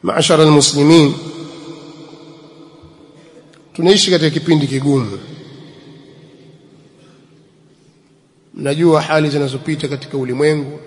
Maashara almuslimin, tunaishi katika kipindi kigumu. Najua hali zinazopita katika ulimwengu,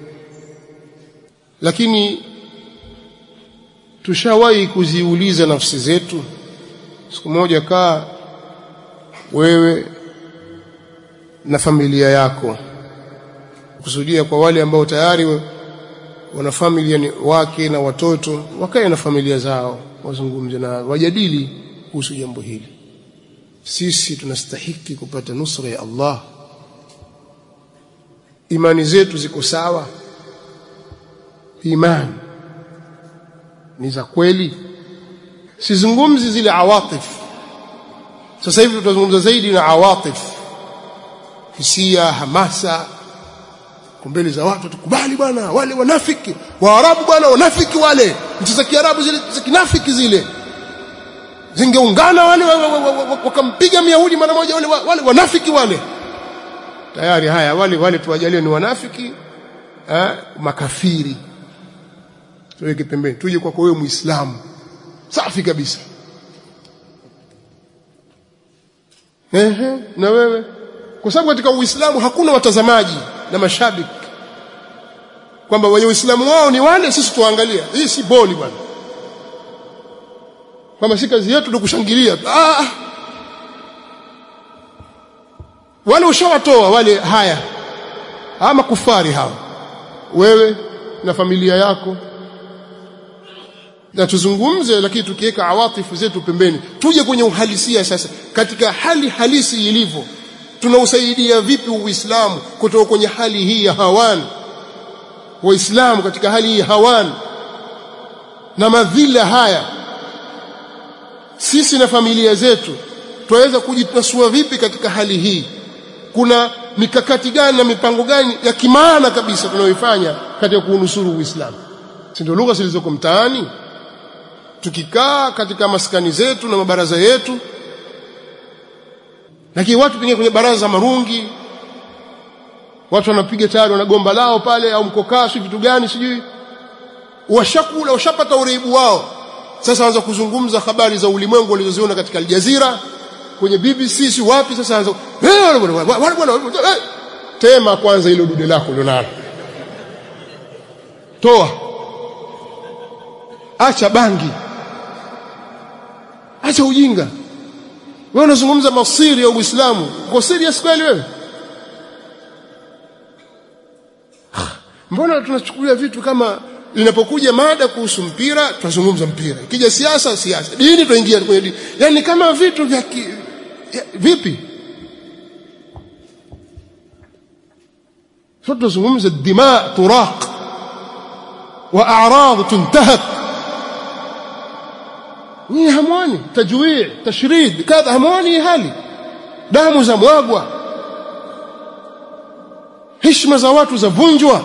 lakini tushawahi kuziuliza nafsi zetu. Siku moja kaa wewe na familia yako, kusudia kwa wale ambao tayari wana familia wake na watoto, wakae na familia zao, wazungumze na wajadili kuhusu jambo hili. Sisi tunastahili kupata nusra ya Allah. Imani zetu ziko sawa? Imani ni za kweli? Sizungumzi zile awatif. Sasa hivi tutazungumza zaidi na awatif, hisia, hamasa, kumbele za watu. Tukubali bwana, wale wanafiki Waarabu bwana, wanafiki wale, nchi za Kiarabu zile za kinafiki zile zingeungana wale wakampiga Myahudi mara moja, wale wanafiki wale. Tayari haya wale tuwajalie ni wanafiki, makafiri. Tuweke pembeni, tuje kwako wewe Muislamu safi kabisa. Na wewe, kwa sababu katika Uislamu hakuna watazamaji na mashabiki, kwamba wenye Uislamu wao ni wale, sisi tuangalia. Hii si boli bwana, kwamba si kazi yetu ndio kushangilia. Wale ushawatoa wale, haya ama kufari hao, wewe na familia yako. Na tuzungumze, lakini tukiweka awatifu zetu pembeni, tuje kwenye uhalisia sasa. Katika hali halisi ilivyo, tunausaidia vipi Uislamu kutoka kwenye hali hii ya hawan? Waislamu katika hali hii ya hawan na madhila haya, sisi na familia zetu tuweza kujitasua vipi katika hali hii? Kuna mikakati gani na mipango gani ya kimaana kabisa tunayoifanya katika kuunusuru Uislamu? Si ndio lugha zilizoko mtaani? Tukikaa katika maskani zetu na mabaraza yetu, lakini watu pengine kwenye baraza za marungi, watu wanapiga tayari, wana gomba lao pale au mkokashi, vitu gani sijui, washakula, washapata uraibu wao. Sasa waanza kuzungumza habari za ulimwengu walizoziona katika Al Jazeera, kwenye BBC, si wapi. Sasa waanza tema kwanza ile dude lako lonalo, toa, acha bangi, acha ujinga. Wewe unazungumza masiri ya Uislamu, uko serious kweli wewe? Mbona tunachukulia vitu kama inapokuja mada kuhusu mpira tunazungumza mpira, ikija siasa siasa, dini tuingia kwenye dini, yani kama vitu vya vipi? Sasa tunazungumza dima turaq wa a'rad tuntahak. Ni hamwani tajwii, tashrid, kadha, hamwani hali, damu za mwagwa, heshima za watu za vunjwa,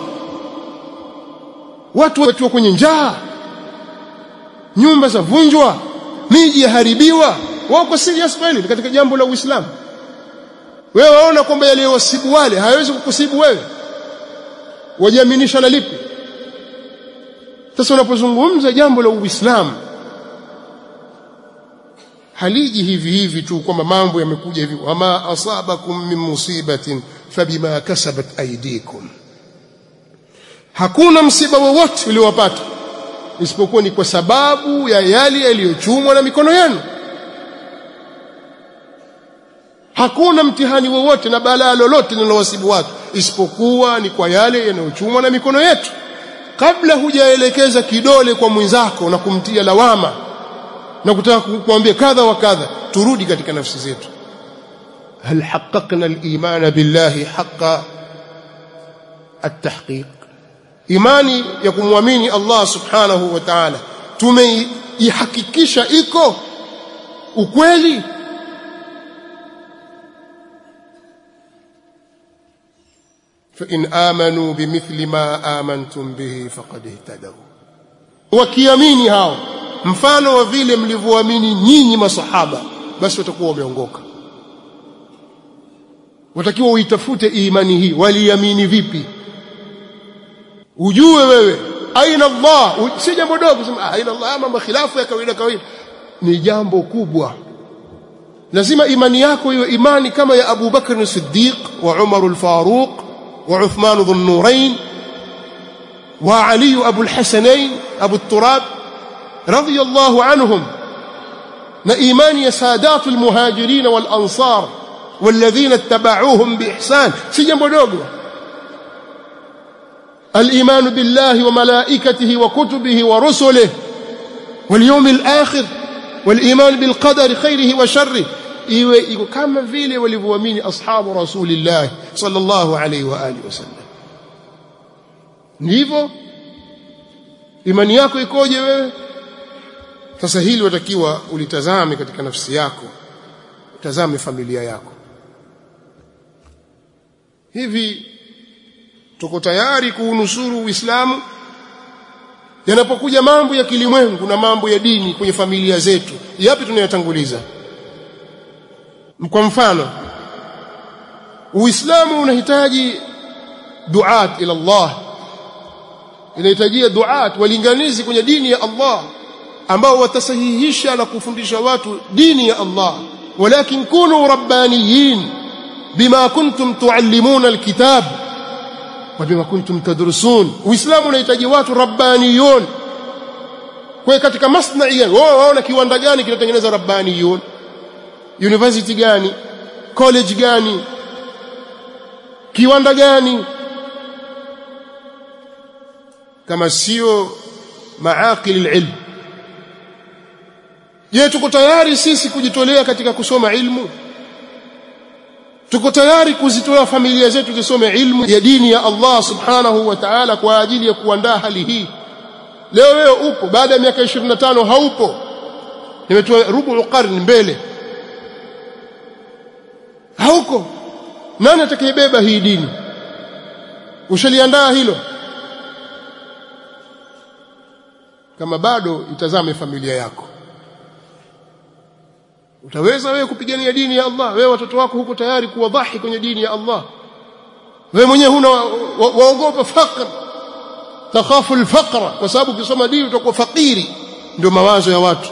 watu watiwa kwenye njaa, nyumba za vunjwa, miji yaharibiwa. Wako serious kweli katika jambo la Uislamu? Wewe waona kwamba yaliyowasibu wale hayawezi kukusibu wewe? Wajiaminisha na lipi? Sasa unapozungumza jambo la Uislamu, haliji hivi hivi tu kwamba mambo yamekuja hivi, wama asabakum min musibatin fabima kasabat aydikum. Hakuna msiba wowote uliowapata isipokuwa ni kwa sababu ya yale yaliyochumwa na mikono yenu. Hakuna mtihani wowote na balaa lolote linalowasibu watu isipokuwa ni kwa yale yanayochumwa na mikono yetu. Kabla hujaelekeza kidole kwa mwenzako na kumtia lawama na kutaka kumwambia kadha wa kadha, turudi katika nafsi zetu. Hal haqqaqna al-iman billahi haqqa at-tahqiq? Imani ya kumwamini Allah subhanahu wa ta'ala tumeihakikisha iko ukweli? Fa in amanu bimithli ma amantum bihi faqad ihtadaw. Wakiamini hao mfano wa vile mlivyoamini nyinyi masahaba, basi watakuwa wameongoka. Watakiwa uitafute imani hii, waliamini vipi? Ujue wewe aina Allah, si jambo dogo kusema aina Allah, mambo khilafu ya kawaida ni jambo kubwa. Lazima imani yako iwe imani kama ya Abu Bakr as-Siddiq wa Umar al-Faruq wa Uthman dhun-Nurayn wa Ali Abu al-Hasanayn Abu al-Turab radiyallahu anhum, na imani ya saadatul muhajirin wal ansar walladhina ittaba'uuhum biihsan, si jambo dogo. الإيمان بالله وملائكته وكتبه ورسله واليوم الآخر والإيمان بالقدر خيره وشره، iko kama vile walivyoamini ashabu rasulillah sallallahu alayhi wa alihi wasallam. Ndivyo imani yako ikoje wewe? Sasa hili watakiwa ulitazame katika nafsi yako, utazame familia yako. Hivi tuko tayari kuunusuru Uislamu yanapokuja mambo ya kilimwengu na mambo ya dini kwenye familia zetu? Yapi tunayatanguliza? Kwa mfano, Uislamu unahitaji duat ila Allah, inahitaji duat walinganizi kwenye dini ya Allah ambao watasahihisha na kufundisha watu dini ya Allah. Walakin kunu rabbaniyin bima kuntum tuallimuna alkitab wa bima kuntum tadrusun. Uislamu unahitaji watu rabbaniyun. Kwa katika masna'i gani? Waona kiwanda gani kinatengeneza rabbaniyun? University gani? College gani? Kiwanda gani? Kama sio maaqil alilm. Je, tuko tayari sisi kujitolea katika kusoma ilmu? Tuko tayari kuzitoa familia zetu zisome ilmu ya dini ya Allah subhanahu wa ta'ala kwa ajili ya kuandaa hali hii? Leo wewe upo, baada ya miaka 25 haupo, nimetoa rubu qarni mbele, hauko. Nani atakayebeba hii dini? Ushaliandaa hilo? Kama bado, itazame familia yako. Utaweza wewe kupigania dini ya Allah? Wewe watoto wako huko tayari kuwadhahi kwenye dini ya Allah? Wewe mwenyewe huna waogopa fakr, takhafu alfaqra, kwa sababu ukisoma dini utakuwa fakiri. Ndio mawazo ya watu.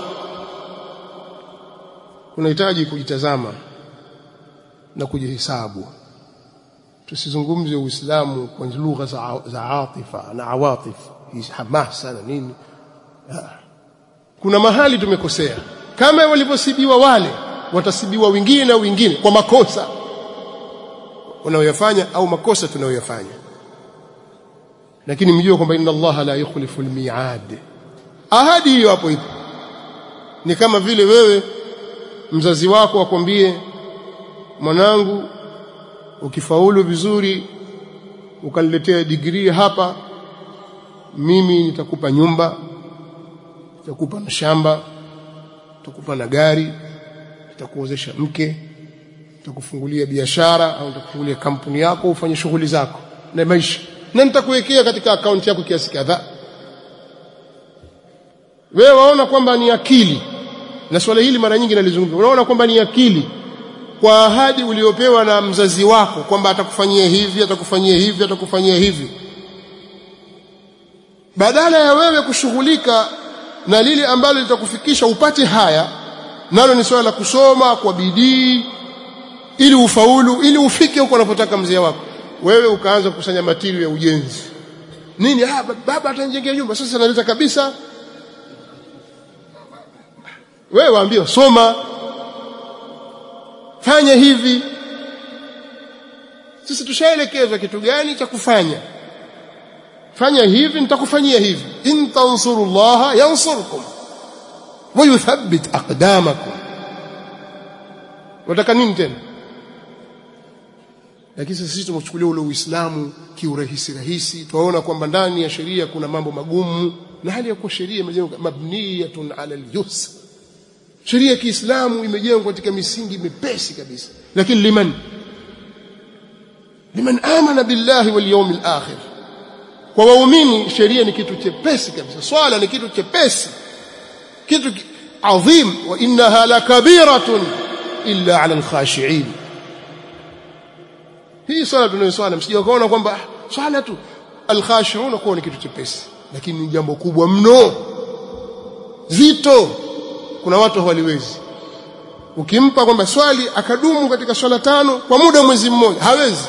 Unahitaji kujitazama na kujihesabu. Tusizungumzie Uislamu kwa lugha za atifa na awatif, hamasa na nini. Kuna mahali tumekosea. Kama waliposibiwa wale, watasibiwa wengine na wengine kwa makosa wanaoyafanya au makosa tunayoyafanya. Lakini mjue kwamba inna Allah la yukhlifu almi'ad. Ahadi hiyo hapo ipo. Ni kama vile wewe mzazi wako akwambie, mwanangu, ukifaulu vizuri ukaniletea degree hapa, mimi nitakupa nyumba, nitakupa na shamba, nitakupa na gari, nitakuozesha mke, nitakufungulia biashara au nitakufungulia kampuni yako ufanye shughuli zako na maisha, na nitakuwekea katika account yako kiasi kadhaa. Wewe waona kwamba ni akili, na swala hili mara nyingi nalizungumza, unaona kwamba ni akili kwa ahadi uliopewa na mzazi wako kwamba atakufanyia hivi, atakufanyia hivi, atakufanyia hivi. Badala ya wewe kushughulika na lile ambalo litakufikisha upate haya, nalo ni swala la kusoma kwa bidii ili ufaulu, ili ufike huko unapotaka mzee wako, wewe ukaanza kukusanya material ya ujenzi. Nini? Baba atanijengea nyumba, sasa naleta kabisa. Wewe waambiwa soma, fanya hivi. Sisi tushaelekezwa kitu gani cha kufanya. Fanya hivi, nitakufanyia hivi. In tansurullaha yansurkum wa yuthabbit aqdamakum. Wataka nini tena? Lakini sisi tumechukulia ule Uislamu kiurahisi rahisi. Tunaona kwamba ndani ya sheria kuna mambo magumu, na hali ya kuwa sheria imejengwa mabniyatun ala al-yusr. Sheria ya Kiislamu imejengwa katika misingi mepesi kabisa. Lakini liman amana billahi wal yawmil akhir, kwa waumini sheria ni kitu chepesi kabisa. Swala ni kitu chepesi, kitu adhim. Wa innaha lakabiratun illa ala alkhashi'in. Hii swala tunayoswala, msije ukaona kwamba swala tu alkhashi'un kwa ni kitu chepesi. lakini ni jambo kubwa mno, zito. Kuna watu hawaliwezi. Ukimpa kwamba swali akadumu katika swala 5 kwa muda wa mwezi mmoja, hawezi.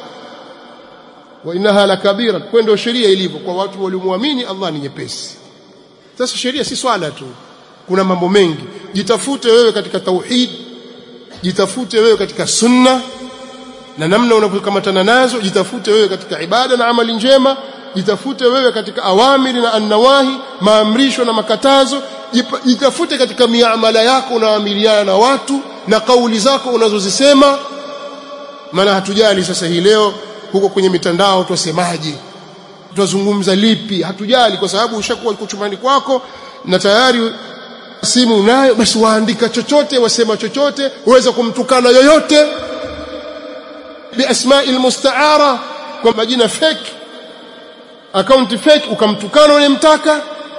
Wa innaha lakabira, kwenda sheria ilivyo kwa watu waliomwamini Allah ni nyepesi. Sasa sheria si swala tu, kuna mambo mengi. Jitafute wewe katika tauhid, jitafute wewe katika sunna na namna unavyokamatana nazo, jitafute wewe katika ibada na amali njema, jitafute wewe katika awamiri na annawahi, maamrisho na makatazo, jitafute katika miamala yako unaamiliana na watu na kauli zako unazozisema. Maana hatujali sasa hii leo huko kwenye mitandao tusemaje, tutazungumza lipi, hatujali, kwa sababu ushakuwa chumbani kwako na tayari simu unayo, basi waandika chochote, wasema chochote, uweza kumtukana yoyote biasma'il musta'ara, kwa majina fake, account fake, ukamtukana unayemtaka.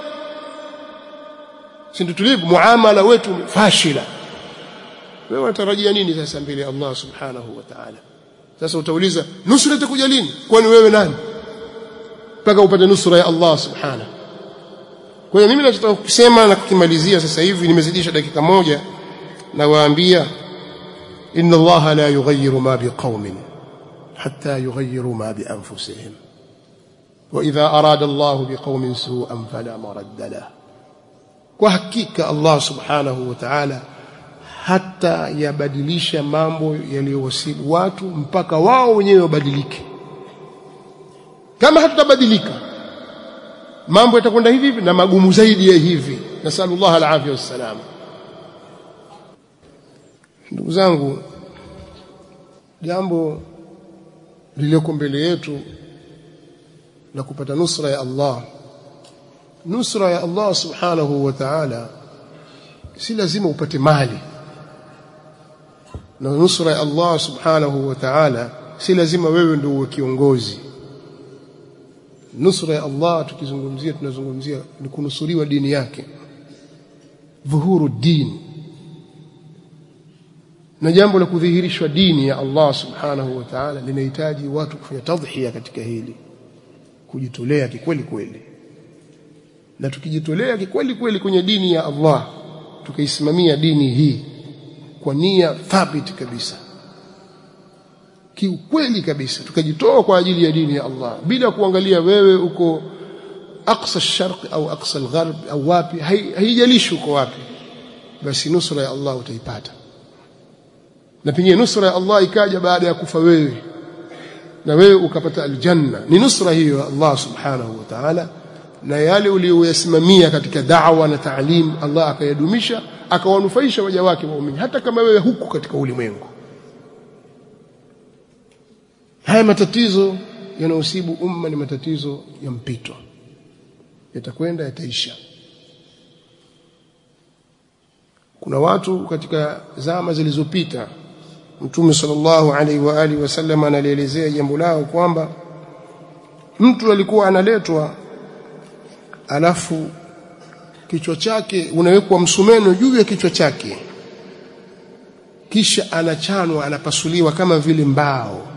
Sisi tulivu muamala wetu fashila. Wewe unatarajia nini sasa mbele ya Allah subhanahu wa ta'ala? Sasa utauliza nusra itakuja lini? Kwani wewe nani mpaka upate nusra ya Allah subhanahu? Kwa hiyo mimi nataka kusema na kukimalizia sasa hivi, nimezidisha dakika 1, na waambia inna Allah la yughayyiru ma biqaumin hatta yughayyiru ma bi anfusihim, wa idha arada Allah biqaumin su'an fala maradda lahu. Kwa hakika Allah subhanahu wa ta'ala hata yabadilisha mambo yaliyowasibu watu mpaka wao wenyewe wabadilike. Kama hatutabadilika, mambo yatakwenda hivi hivi na magumu zaidi ya hivi. Nasallallahu alafia wassalam. Ndugu zangu, jambo lililoko mbele yetu la kupata nusra ya Allah, nusra ya Allah subhanahu wa ta'ala, si lazima upate mali. Na nusra ya Allah subhanahu wa ta'ala si lazima wewe ndio uwe kiongozi. Nusra ya Allah tukizungumzia, tunazungumzia ni kunusuriwa dini yake, dhuhuru din, na jambo la kudhihirishwa dini ya Allah subhanahu wa ta'ala linahitaji watu kufanya tadhhiya katika hili, kujitolea kikweli kweli. Na tukijitolea kikweli kweli kwenye dini ya Allah, tukaisimamia dini hii kwa nia thabiti kabisa, kiukweli kabisa, tukajitoa kwa ajili ya dini ya Allah bila kuangalia wewe uko aqsa al-sharq au aqsa al-gharb au wapi, haijalishi uko wapi, basi nusra ya Allah utaipata. Na pengine nusra ya Allah ikaja baada ya kufa wewe, na wewe ukapata aljanna, ni nusra hiyo ya Allah subhanahu wa ta'ala. Na yale uliyoyasimamia katika da'wa na ta'lim, Allah akayadumisha, akawanufaisha waja wake waumini, hata kama wewe huko katika ulimwengu. Haya matatizo yanayosibu umma ni matatizo ya mpito, yatakwenda yataisha. Kuna watu katika zama zilizopita, Mtume sallallahu alaihi wa alihi wasallam analielezea jambo lao kwamba mtu alikuwa analetwa, alafu kichwa chake unawekwa msumeno juu ya kichwa chake, kisha anachanwa, anapasuliwa kama vile mbao,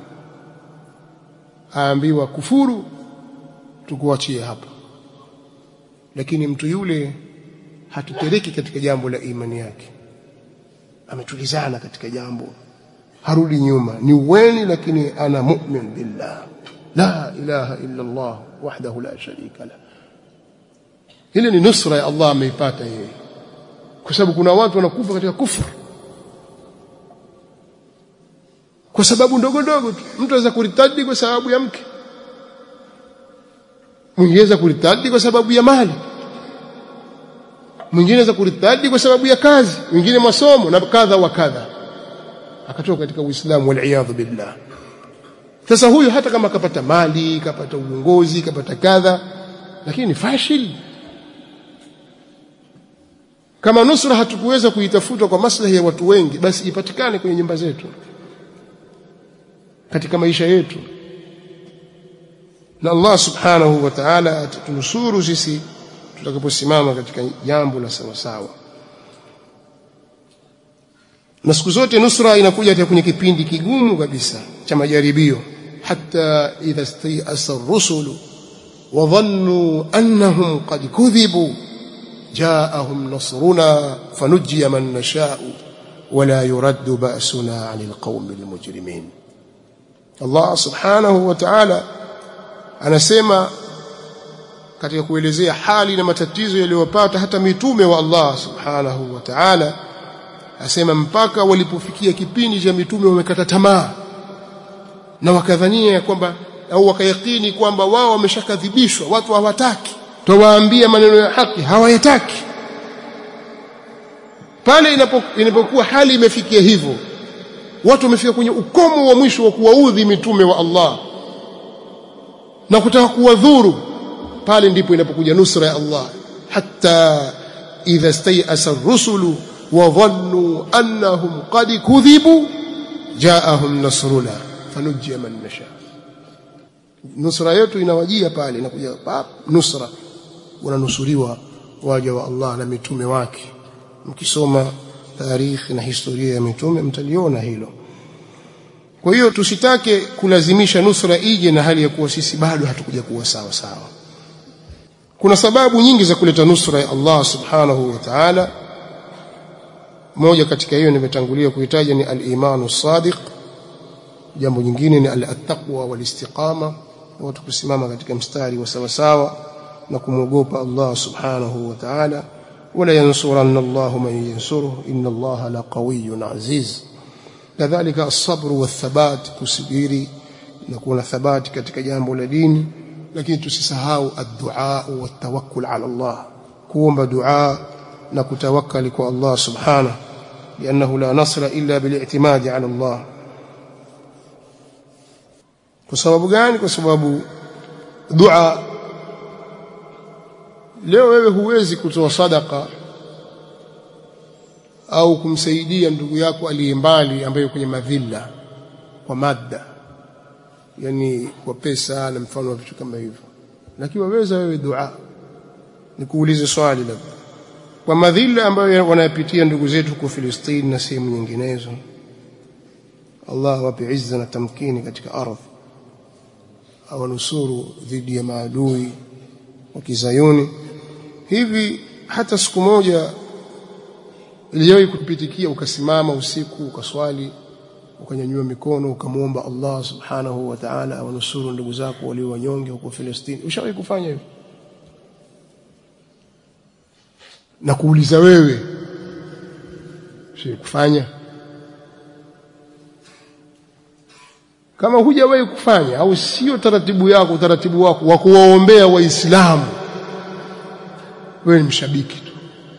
aambiwa kufuru, tukuachie hapa. Lakini mtu yule hatutereki katika jambo la imani yake, ametulizana katika jambo, harudi nyuma, ni uweni, lakini ana mu'min billah, la ilaha illa Allah wahdahu la sharika la. Hili ni nusra ya Allah ameipata yeye, kwa sababu kuna watu wanakufa katika kufuru kwa sababu ndogo ndogo tu. Mtu anaweza kuritadi kwa sababu ya mke, mwingine anaweza kuritadi kwa sababu ya mali, mwingine anaweza kuritadi kwa sababu ya kazi, mwingine masomo na kadha wa kadha, akatoka katika Uislamu, wal iyadhu billah. Sasa huyu hata kama kapata mali, kapata uongozi, kapata kadha, lakini ni fashil. Kama nusra hatukuweza kuitafuta kwa maslahi ya watu wengi, basi ipatikane kwenye nyumba zetu, katika maisha yetu, na Allah subhanahu wa ta'ala atatunusuru sisi tutakaposimama katika jambo la sawa sawa. Na siku zote nusra inakuja hata kwenye kipindi kigumu kabisa cha majaribio, hata idha stayasa ar-rusulu وظنوا أنهم قد كذبوا جاءهم نصرنا فنجي من نشاء ولا يرد بأسنا عن القوم المجرمين. Allah subhanahu wa ta'ala anasema katika kuelezea hali na matatizo yaliyowapata hata mitume wa Allah subhanahu wa ta'ala, asema mpaka walipofikia kipindi cha mitume wamekata tamaa na wakadhania kwamba au wakayakini kwamba wao wameshakadhibishwa, watu hawataki, tuwaambia maneno ya haki hawayataki. Pale inapokuwa hali imefikia hivyo, watu wamefika kwenye ukomo wa mwisho wa kuwaudhi mitume wa Allah na kutaka kuwadhuru, pale ndipo inapokuja nusra ya Allah. Hatta idha istay'asa ar-rusulu wa dhannu annahum qad kudhibu ja'ahum nasruna fanujjiya man nasha. Nusra yetu inawajia pale, inakuja nusra, wananusuriwa waja wa Allah na mitume wake. Mkisoma tarikhi na historia ya mitume mtaliona hilo. Kwa hiyo tusitake kulazimisha nusra ije na hali ya kuwa sisi bado hatukuja kuwa sawa sawa. Kuna sababu nyingi za kuleta nusra ya Allah subhanahu wa ta'ala. Moja katika hiyo nimetangulia kuitaja ni al-imanu sadiq. Jambo jingine ni al-taqwa wal-istiqama, watu kusimama katika mstari wa sawa sawa na kumwogopa Allah subhanahu wa ta'ala. Wala yansuranna Allahu man yansuruhu inna Allaha laqawiyyun aziz. Kadhalika as-sabr wath-thabat, kusubiri na kuwa na thabati katika jambo la dini. Lakini tusisahau ad-du'a wat-tawakkul ala Allah, kuomba dua na kutawakkali kwa Allah subhanahu, lianahu la nasra illa bil-i'timadi ala Allah. Kwa sababu gani? Kwa sababu dua, leo wewe huwezi kutoa sadaka au kumsaidia ndugu yako aliyembali ambaye kwenye madhila kwa madda, yani kwa pesa na mfano wa vitu kama hivyo, lakini waweza wewe dua. Nikuulize swali labda, kwa madhila ambayo wanayapitia ndugu zetu kwa Filistini na sehemu nyinginezo, Allah wape izza na tamkini katika ardhi, awanusuru dhidi ya maadui wa Kizayuni. Hivi hata siku moja iliyowahi kupitikia ukasimama usiku ukaswali ukanyanyua mikono ukamwomba Allah subhanahu wa ta'ala awanusuru ndugu zako walio wanyonge huko Filistini? Ushawahi kufanya hivyo? Na kuuliza wewe, ushawahi kufanya? Kama hujawahi kufanya au sio taratibu yako, utaratibu wako wa kuwaombea Waislamu, wewe ni mshabiki tu,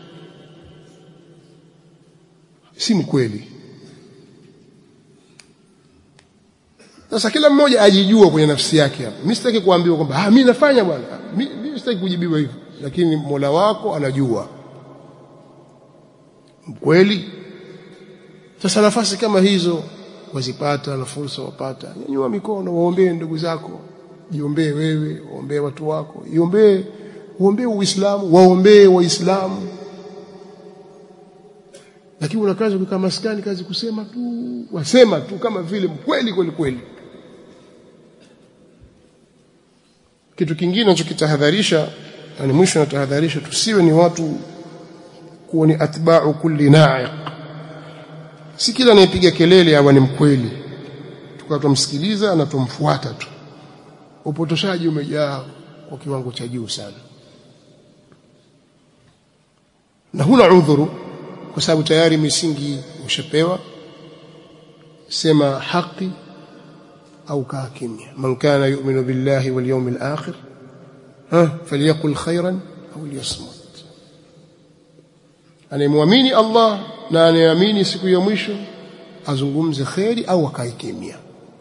si mkweli. Sasa kila mmoja ajijua kwenye nafsi yake hapa. Mimi sitaki kuambiwa kwamba mimi nafanya bwana, mimi sitaki kujibiwa hivyo, lakini Mola wako anajua mkweli. Sasa nafasi kama hizo wazipata na fursa wapata, nyanyua mikono, waombee ndugu zako, jiombee wewe, waombee watu wako, uombee Uislamu, waombee Waislamu. Lakini una kazi kukaa maskani, kazi kusema tu, wasema tu kama vile mkweli kweli kweli. Kitu kingine ninachokitahadharisha, yani mwisho natahadharisha, tusiwe ni watu kuwa ni atba'u kulli na'iq. Si kila anayepiga kelele awe ni mkweli tukawa tumsikiliza na tumfuata tu. Upotoshaji umejaa kwa kiwango cha juu sana, na huna udhuru kwa sababu tayari misingi ushapewa. Sema haki au kaa kimya. Man kana yu'minu billahi wal yawmil akhir falyaqul khairan au liyasmut. Anayemwamini Allah na anayeamini siku ya mwisho azungumze khairi au akae kimya.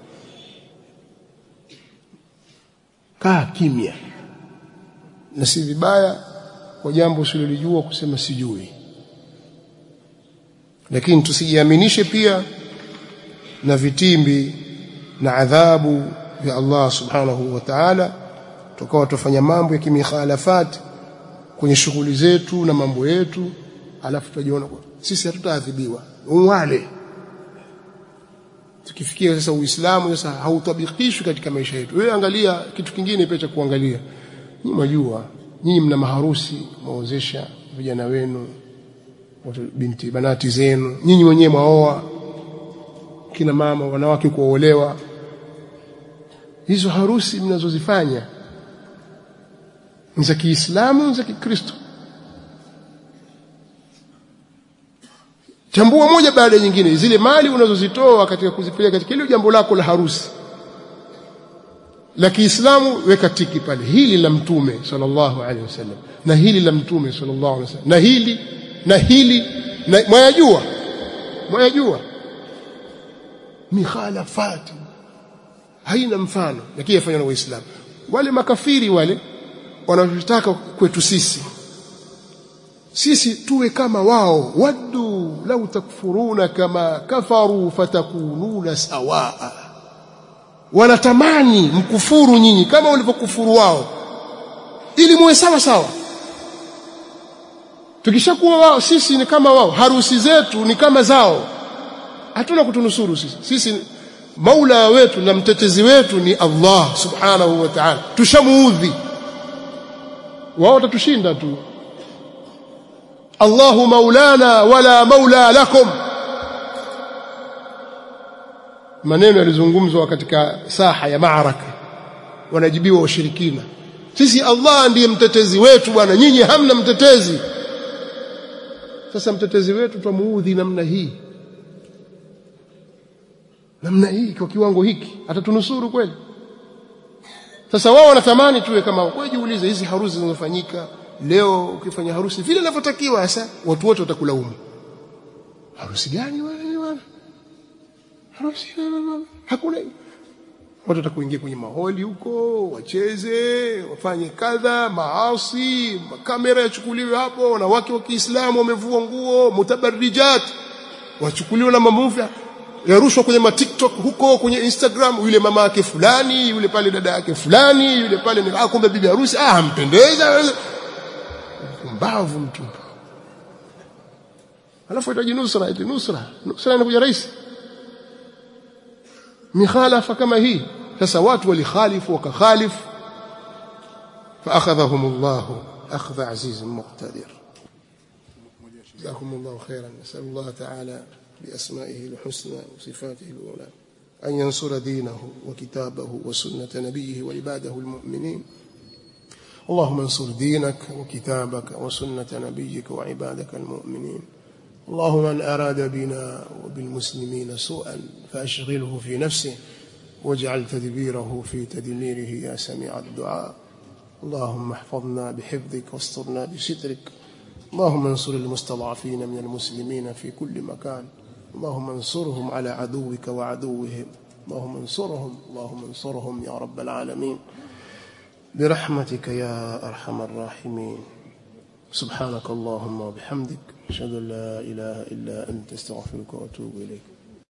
Kaa kimya, na si vibaya kwa jambo usilolijua kusema sijui, lakini tusijiaminishe pia na vitimbi na adhabu ya Allah subhanahu wa ta'ala, tukawa tufanya mambo ya kimikhalafat kwenye shughuli zetu na mambo yetu, alafu tujiona sisi hatutaadhibiwa. Wale tukifikia sasa Uislamu sasa hautabikishwi katika maisha yetu. Wewe angalia kitu kingine pia cha kuangalia. Nyinyi mjua, nyinyi mna maharusi, muozesha vijana wenu, binti banati zenu, nyinyi wenyewe mwaoa, kina mama wanawake kuolewa. Hizo harusi mnazozifanya ni za Kiislamu, ni za Kikristo? Chambua moja baada ya nyingine zile mali unazozitoa katika kuzipeleka katika ile jambo lako la harusi la Kiislamu, weka tiki pale, hili la Mtume sallallahu alaihi wasallam na hili la Mtume sallallahu alaihi wasallam na hili na mwayajua mikhalafati haina mfano, lakini yafanywa na Waislamu. Wale makafiri wale wanataka kwetu sisi tuwe kama wao, waddu law takfuruna kama kafaru fatakununa sawaa, wanatamani mkufuru nyinyi kama walivyokufuru wao ili muwe sawa sawa. Tukishakuwa wao, sisi ni kama wao, harusi zetu ni kama zao, hatuna kutunusuru sisi Maula wetu na mtetezi wetu ni Allah subhanahu wa ta'ala. Tushamuudhi, wao watatushinda tu. Allahu maulana wala maula lakum, maneno yalizungumzwa katika saha ya maaraka, wanajibiwa washirikina. Sisi Allah ndiye mtetezi wetu bwana, nyinyi hamna mtetezi. Sasa mtetezi wetu tumuudhi namna hii kwa kiwango hiki, atatunusuru kweli? Sasa wao wanatamani tuwe kama wao. Jiulize, hizi harusi zinazofanyika leo, ukifanya harusi vile inavyotakiwa, sasa watu wote watakulaumu. Harusi gani wewe? Harusi hakuna. Watu watakuingia kwenye maholi huko, wacheze, wafanye kadha, maasi, kamera yachukuliwe hapo, wanawake wa Kiislamu wamevua nguo, mutabarrijat, wachukuliwa na mamuvi yarushwa kwenye TikTok huko, kwenye Instagram, yule mama yake fulani, yule pale dada yake fulani, yule pale ni kumbe bibi harusi, mpendeza, mbavu mtu. Alafu itaji nusra inakuja rais. Mikhalafa kama hii. Sasa watu walikhalifu wakakhalifu, faakhadhahumullahu akhdha azizun muqtadir. jazakumullahu khairan. Nasallallahu ta'ala بأسمائه الحسنى وصفاته العلى أن ينصر دينه وكتابه وسنة نبيه وعباده المؤمنين. اللهم انصر دينك وكتابك وسنة نبيك وعبادك المؤمنين. اللهم من أراد بنا وبالمسلمين سوءا فأشغله في نفسه واجعل تدبيره في تدميره يا سميع الدعاء. اللهم احفظنا بحفظك واسترنا بسترك. اللهم انصر المستضعفين من المسلمين في كل مكان. اللهم انصرهم على عدوك وعدوهم. اللهم انصرهم يا رب العالمين برحمتك يا أرحم الراحمين. سبحانك اللهم وبحمدك أشهد أن لا إله إلا أنت استغفرك وأتوب إليك.